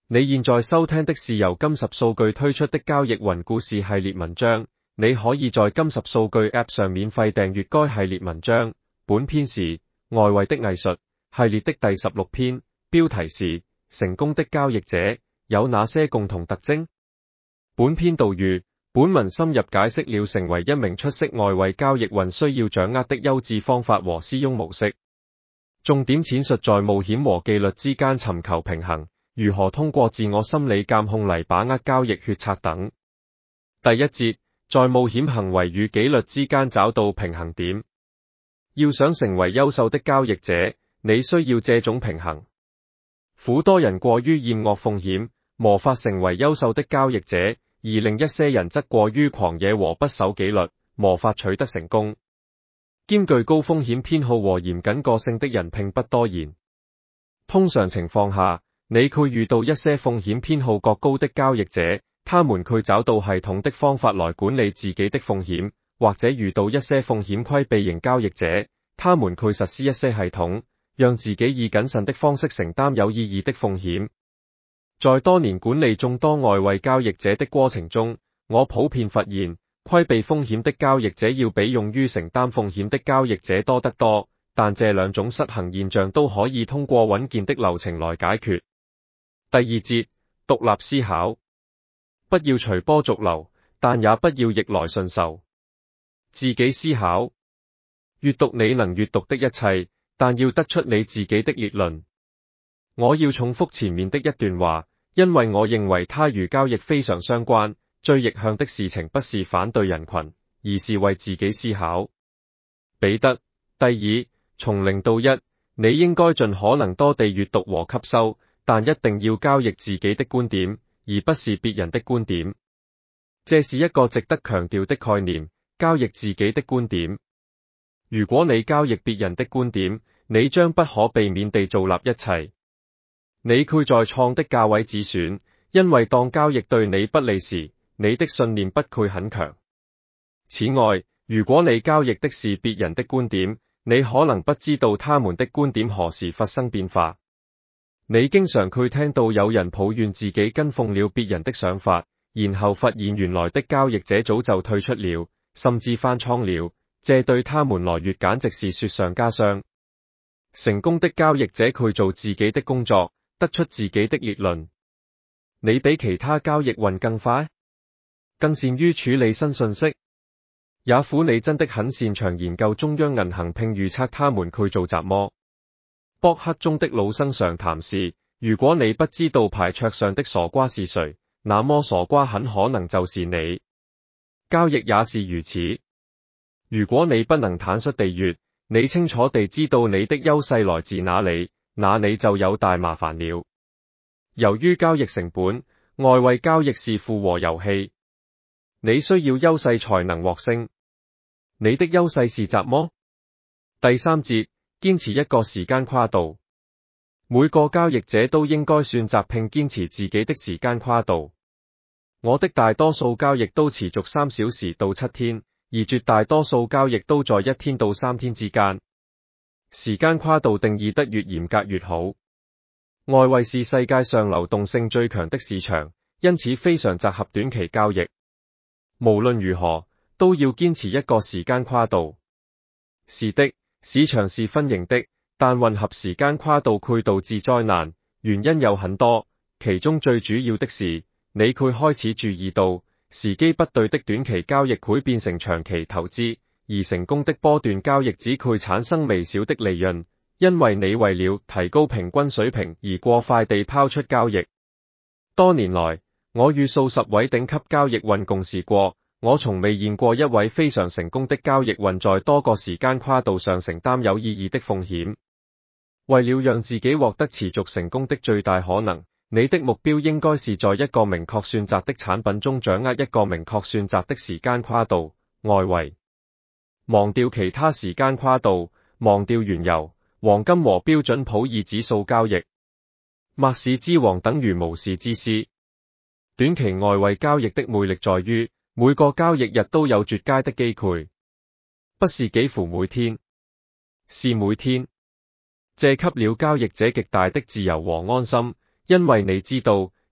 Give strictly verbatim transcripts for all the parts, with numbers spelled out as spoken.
你現在收聽的是由金十數據推出的交易雲故事系列文章，你可以在金十數據 App 上免費訂閱該系列文章。本篇是外圍的藝術系列的第十六篇，標題是成功的交易者有哪些共同特徵？本篇導語，本文深入解釋了成為一名出色外圍交易雲需要掌握的優質方法和使用模式，重點闡述在冒險和紀律之間尋求平衡，如何通過自我心理監控嚟把握交易決策等。第一節，在冒險行為與紀律之間找到平衡點。要想成為優秀的交易者，你需要這種平衡。許多人過於厭惡風險，無法成為優秀的交易者，而另一些人則過於狂野和不守紀律，無法取得成功。兼具高風險偏好和嚴謹個性的人並不多見。通常情況下，你會遇到一些風險偏好過高的交易者，他們會找到系統的方法來管理自己的風險，或者遇到一些風險規避型交易者，他們會實施一些系統，讓自己以謹慎的方式承擔有意義的風險。在多年管理眾多外圍交易者的過程中，我普遍發現，規避風險的交易者要比勇於承擔風險的交易者多得多，但這兩種失衡現象都可以通過穩健的流程來解決。第二節，獨立思考。不要隨波逐流，但也不要逆來順受。自己思考。閱讀你能閱讀的一切，但要得出你自己的結論。我要重複前面的一段話，因為我認為它與交易非常相關。最逆向的事情不是反對人群，而是為自己思考。彼得，第二，從零到一，你應該盡可能多地閱讀和吸收，但一定要交易自己的觀點，而不是別人的觀點。這是一個值得強調的概念，交易自己的觀點。如果你交易別人的觀點，你將不可避免地造納一切。你會在錯的價位止損，因為當交易對你不利時，你的信念不會很強。此外，如果你交易的是別人的觀點，你可能不知道他們的觀點何時發生變化。你經常會聽到有人抱怨自己跟風了別人的想法，然後發現原來的交易者早就退出了，甚至翻倉了，這對他們來說簡直是雪上加霜。成功的交易者會做自己的工作，得出自己的結論。你比其他交易雲更快，更善於處理新信息，也許你真的很擅長研究中央銀行並預測他們會做什麼。博客中的老生常談是，如果你不知道牌桌上的傻瓜是誰，那麼傻瓜很可能就是你。交易也是如此。如果你不能坦率地說，你清楚地知道你的優勢來自哪裡，那你就有大麻煩了。由於交易成本，外圍交易是負和遊戲。你需要優勢才能獲勝。你的優勢是什麼？第三節，堅持一個時間跨度。每個交易者都應該選擇並堅持自己的時間跨度。我的大多數交易都持續三小時到七天，而絕大多數交易都在一天到三天之間。時間跨度定義得越嚴格越好。外圍是世界上流動性最強的市場，因此非常適合短期交易。無論如何，都要堅持一個時間跨度。是的，市場是分型的，但混合時間跨度會導致災難，原因有很多，其中最主要的是，你會開始注意到，時機不對的短期交易會變成長期投資，而成功的波段交易只會產生微小的利潤，因為你為了提高平均水平而過快地拋出交易。多年來，我與數十位頂級交易雲共事過，我從未見過一位非常成功的交易雲在多個時間跨度上承擔有意義的風險。為了讓自己獲得持續成功的最大可能，你的目標應該是在一個明確選擇的產品中掌握一個明確選擇的時間跨度。外圍，忘掉其他時間跨度，忘掉原油、黃金和標準普爾指數交易。默示之王等於無事之師。短期外圍交易的魅力在於，每個交易日都有絕佳的機會，不是幾乎每天，是每天。這給了交易者極大的自由和安心，因為你知道，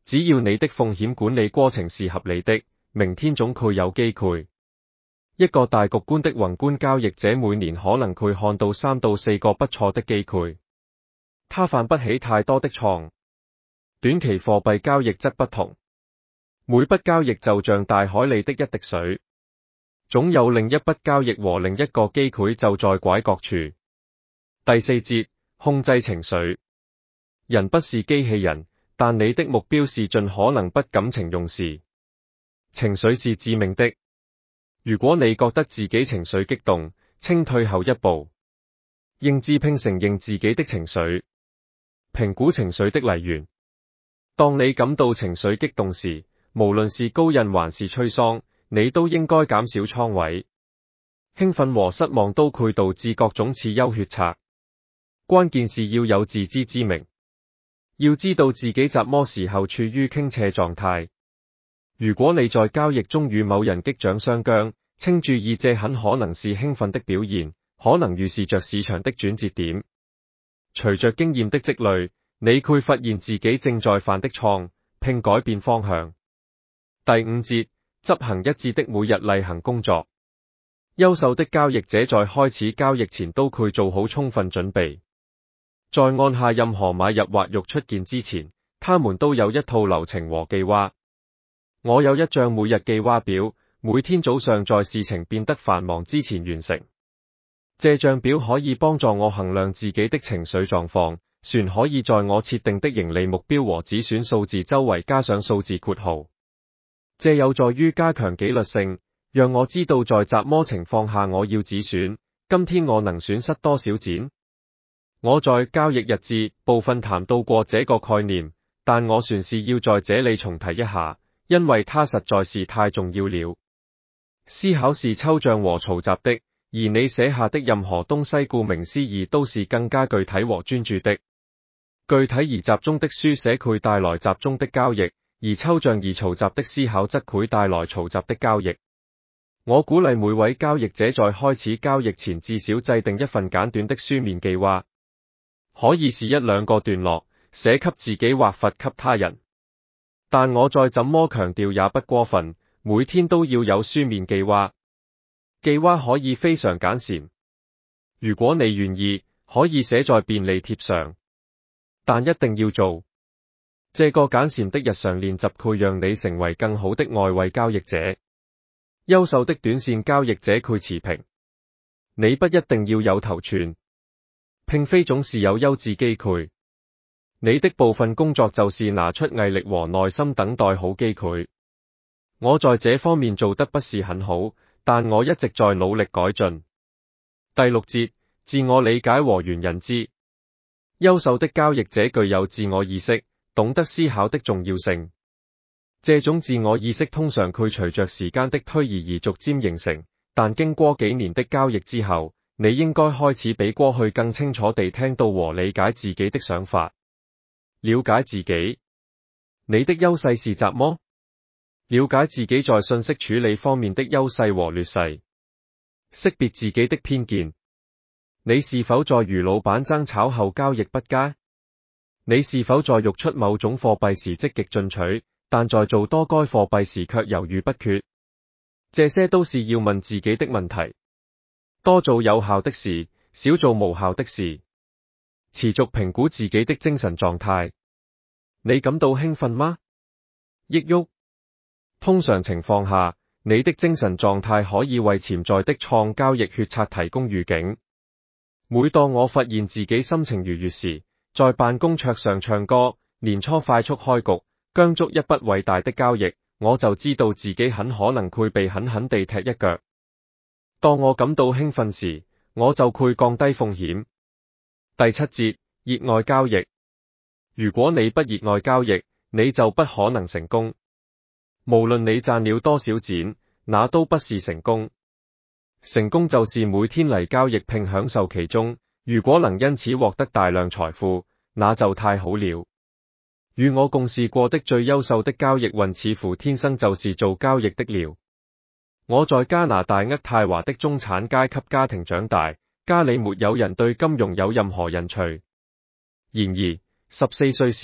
只要你的風險管理過程是合理的，明天總會有機會。一個大局觀的宏觀交易者每年可能會看到三到四個不錯的機會，他犯不起太多的錯。短期貨幣交易則不同，每筆交易就像大海裡的一滴水，總有另一筆交易和另一個機會就在拐角處。第四節，控制情緒。人不是機器人，但你的目標是盡可能不感情用事。情緒是致命的。如果你覺得自己情緒激動，請退後一步，認知並承認自己的情緒，評估情緒的來源。當你感到情緒激動時，無論是高印還是吹喪，你都應該減少倉位。興奮和失望都會導致各種次優決策，關鍵是要有自知之明，要知道自己什麼時候處於傾斜狀態。如果你在交易中與某人擊掌相僵，請注意這很可能是興奮的表現，可能預示着市場的轉折點。隨着經驗的積累，你會發現自己正在犯的錯，並改變方向。第五節，執行一致的每日例行工作。優秀的交易者在開始交易前都會做好充分準備，在按下任何買入或賣出鍵之前，他們都有一套流程和計劃。我有一張每日計劃表，每天早上在事情變得繁忙之前完成。這張表可以幫助我衡量自己的情緒狀況，船可以在我設定的盈利目標和止損數字周圍加上數字括號。這有助於加強紀律性，讓我知道在什麼情況下我要止損。今天我能損失多少錢？我在交易日誌部分談到過這個概念，但我算是要在這裡重提一下，因為它實在是太重要了。思考是抽象和嘈雜的，而你寫下的任何東西顧名思義都是更加具體和專注的。具體而集中的書寫會帶來集中的交易，而抽象而嘈雜的思考則會帶來嘈雜的交易。我鼓勵每位交易者在開始交易前至少制定一份簡短的書面計劃，可以是一兩個段落，寫給自己或發給他人。但我再怎麼強調也不過分，每天都要有書面計劃。計劃可以非常簡單，如果你願意，可以寫在便利貼上，但一定要做。這個簡單的日常練習會讓你成為更好的外圍交易者。優秀的短線交易者會持平，你不一定要有頭寸，並非總是有優質機會。你的部分工作就是拿出毅力和耐心等待好機會。我在這方面做得不是很好，但我一直在努力改進。第六節，自我理解和元認知。優秀的交易者具有自我意識，懂得思考的重要性。這種自我意識通常會隨着時間的推移而逐漸形成，但經過幾年的交易之後，你應該開始比過去更清楚地聽到和理解自己的想法。了解自己，你的優勢是什麼？了解自己在信息處理方面的優勢和劣勢，識別自己的偏見。你是否在與老闆爭吵後交易不佳？你是否在喐出某種貨幣時積極進取，但在做多該貨幣時卻猶豫不決？這些都是要問自己的問題。多做有效的事，少做無效的事。持續評估自己的精神狀態。你感到興奮嗎？抑鬱？通常情況下，你的精神狀態可以為潛在的錯交易決策提供預警。每當我發現自己心情愉悅時，在辦公桌上唱歌，年初快速開局，僵足一筆偉大的交易，我就知道自己很可能會被狠狠地踢一腳。當我感到興奮時，我就會降低風險。第七節，熱愛交易。如果你不熱愛交易，你就不可能成功。無論你賺了多少錢，那都不是成功。成功就是每天嚟交易並享受其中，如果能因此獲得大量財富，那就太好了。與我共事過的最優秀的交易運似乎天生就是做交易的了。我在加拿大渥太華的中產階級家庭長大，家裡沒有人對金融有任何興趣。然而，十四歲時，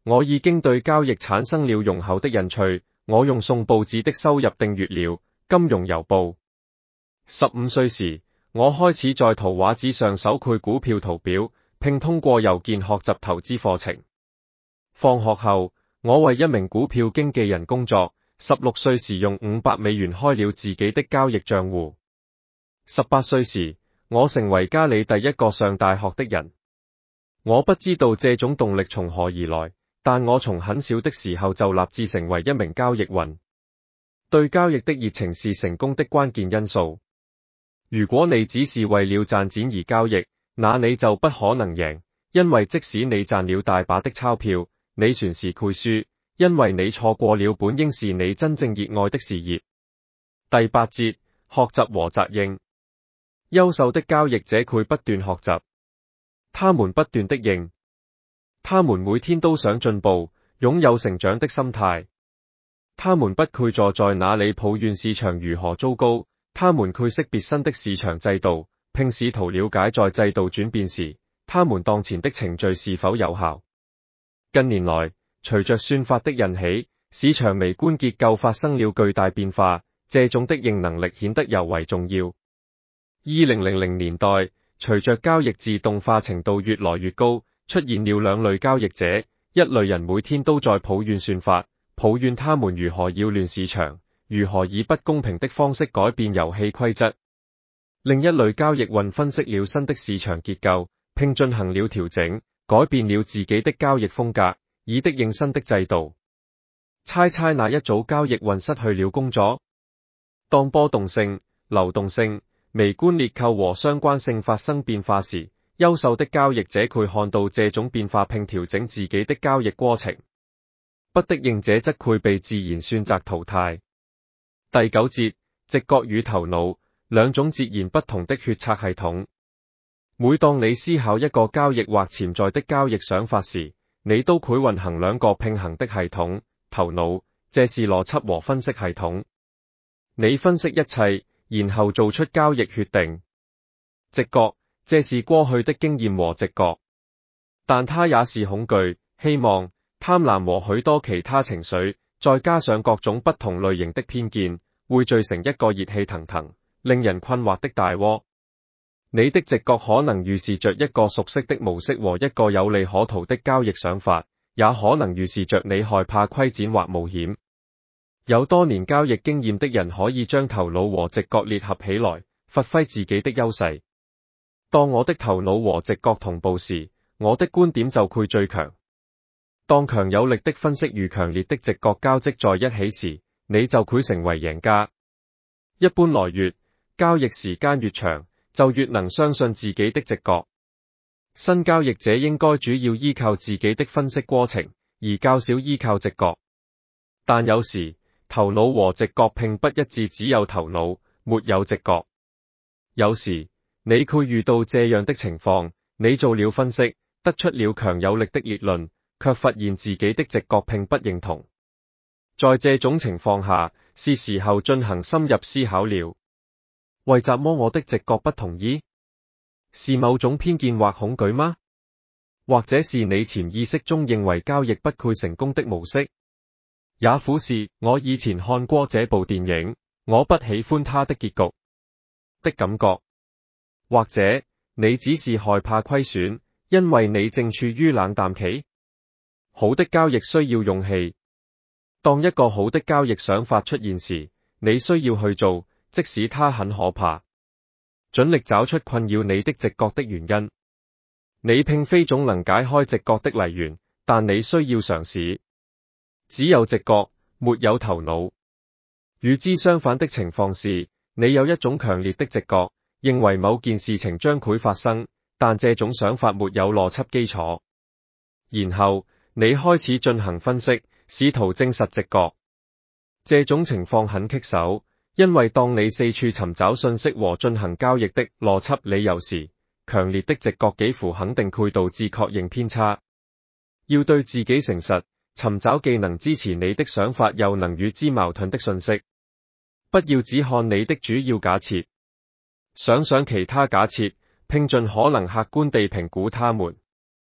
我已經對交易產生了濃厚的興趣，我用送報紙的收入訂閱了金融郵報。十五歲時，我開始在圖畫紙上手繪股票圖表，並通過郵件學習投資課程。放學後，我為一名股票經紀人工作。十六歲時用五百美元開了自己的交易賬戶。十八歲時，我成為家裏第一個上大學的人。我不知道這種動力從何而來，但我從很小的時候就立志成為一名交易員。對交易的熱情是成功的關鍵因素。如果你只是為了賺錢而交易，那你就不可能贏，因為即使你賺了大把的鈔票，你船是會輸。因為你錯過了本應是你真正熱愛的事業。第八節，學習和責任。優秀的交易者會不斷學習，他們不斷的認，他們每天都想進步，擁有成長的心態。他們不會坐在那裡抱怨市場如何糟糕，他們會識別新的市場制度，並試圖了解在制度轉變時，他們當前的程序是否有效。近年來，隨着算法的引起，市場微觀結構發生了巨大變化，這種的認能力顯得尤為重要。二零零零年代，隨着交易自動化程度越來越高，出現了兩類交易者，一類人每天都在抱怨算法，抱怨他們如何擾亂市場，如何以不公平的方式改變遊戲規則。另一類交易員分析了新的市場結構，並進行了調整，改變了自己的交易風格，以適應新的制度。猜猜哪一組交易員失去了工作？當波動性、流動性、微觀結構和相關性發生變化時，優秀的交易者會看到這種變化並調整自己的交易過程。不適應者則會被自然選擇淘汰。第九節，直覺與頭腦，兩種截然不同的決策系統。每當你思考一個交易或潛在的交易想法時，你都會運行兩個並行的系統，頭腦，這是邏輯和分析系統。你分析一切，然後做出交易決定。直覺，這是過去的經驗和直覺，但它也是恐懼、希望、貪婪和許多其他情緒，再加上各種不同類型的偏見，匯聚成一個熱氣騰騰、令人困惑的大窩。你的直覺可能預示着一個熟悉的模式和一個有利可圖的交易想法，也可能預示着你害怕虧錢或冒險。有多年交易經驗的人可以將頭腦和直覺列合起來，發揮自己的優勢。當我的頭腦和直覺同步時，我的觀點就會最強。當強有力的分析與強烈的直覺交織在一起時，你就會成為贏家。一般來說，交易時間越長，就越能相信自己的直覺。新交易者應該主要依靠自己的分析過程，而較少依靠直覺。但有時，頭腦和直覺並不一致，只有頭腦，沒有直覺。有時，你會遇到這樣的情況，你做了分析，得出了強有力的結論，卻發現自己的直覺並不認同。在這種情況下，是時候進行深入思考了。為什麼我的直覺不同意？是某種偏見或恐懼嗎？或者是你潛意識中認為交易不會成功的模式？也許是我以前看過這部電影，我不喜歡它的結局的感覺。或者你只是害怕虧損，因為你正處於冷淡期。好的交易需要勇氣。當一個好的交易想法出現時，你需要去做，即使它很可怕。盡力找出困擾你的直覺的原因。你並非總能解開直覺的來源，但你需要嘗試。只有直覺，沒有頭腦。與之相反的情況是，你有一種強烈的直覺，認為某件事情將會發生，但這種想法沒有邏輯基礎。然後，你開始進行分析，試圖證實直覺。這種情況很棘手，因為當你四處尋找信息和進行交易的邏輯理由時，強烈的直覺幾乎肯定會導致確認偏差。要對自己誠實，尋找既能支持你的想法又能與之矛盾的信息。不要只看你的主要假設，想想其他假設，並盡可能客觀地評估它們。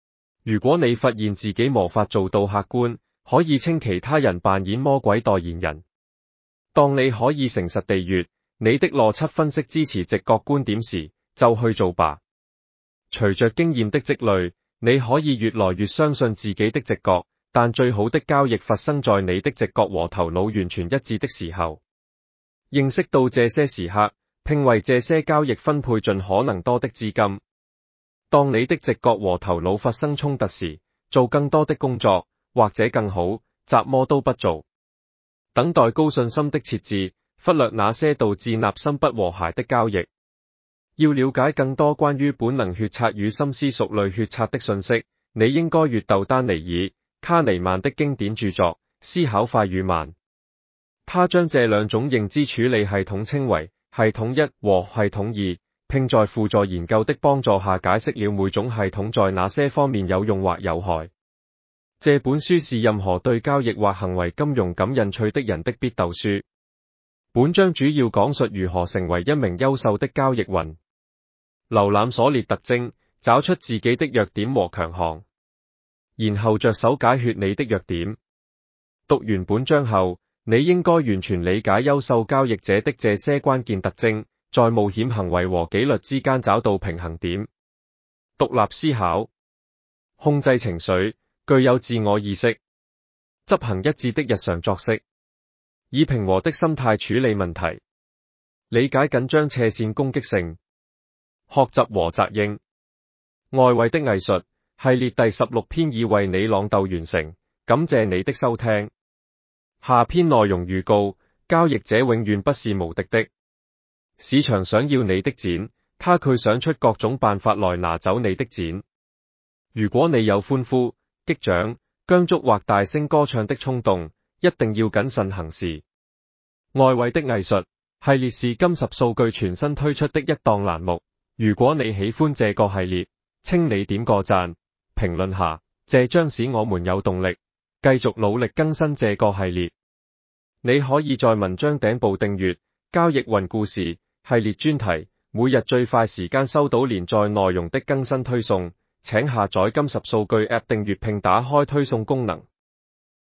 如果你發現自己無法做到客觀，可以請其他人扮演魔鬼代言人。當你可以誠實地閱你的邏輯分析支持直覺觀點時，就去做吧。隨着經驗的積累，你可以越來越相信自己的直覺，但最好的交易發生在你的直覺和頭腦完全一致的時候。認識到這些時刻，並為這些交易分配盡可能多的資金。當你的直覺和頭腦發生衝突時，做更多的工作，或者更好，什麼都不做。等待高信心的設置，忽略那些導致內心不和諧的交易。要了解更多關於本能決策與深思熟慮決策的信息，你應該閱讀丹尼爾·卡尼曼的經典著作《思考快與慢》。他將這兩種認知處理系統稱為系統一和系統二，並在輔助研究的幫助下解釋了每種系統在哪些方面有用或有害。這本書是任何對交易或行為金融感興趣的人的必讀書。本章主要講述如何成為一名優秀的交易員。瀏覽所列特徵，找出自己的弱點和強項，然後着手解決你的弱點。讀完本章後，你應該完全理解優秀交易者的這些關鍵特徵，在冒險行為和紀律之間找到平衡點。獨立思考，控制情緒，具有自我意識，執行一致的日常作息，以平和的心態處理問題，理解緊張斜線攻擊性，學習和責應。外圍的藝術系列第十六篇已為你朗讀完成，感謝你的收聽。下篇內容預告：交易者永遠不是無敵的，市場想要你的錢，他佢想出各種辦法來拿走你的錢。如果你有歡呼、擊掌、僵足或大聲歌唱的衝動，一定要謹慎行事。外圍的藝術系列是金十數據全新推出的一檔欄目。如果你喜歡這個系列，請你點個讚，評論下，這將使我們有動力繼續努力更新這個系列。你可以在文章頂部訂閱交易雲故事系列專題，每日最快時間收到連載內容的更新推送。請下載金十數據 App 訂閱並打開推送功能。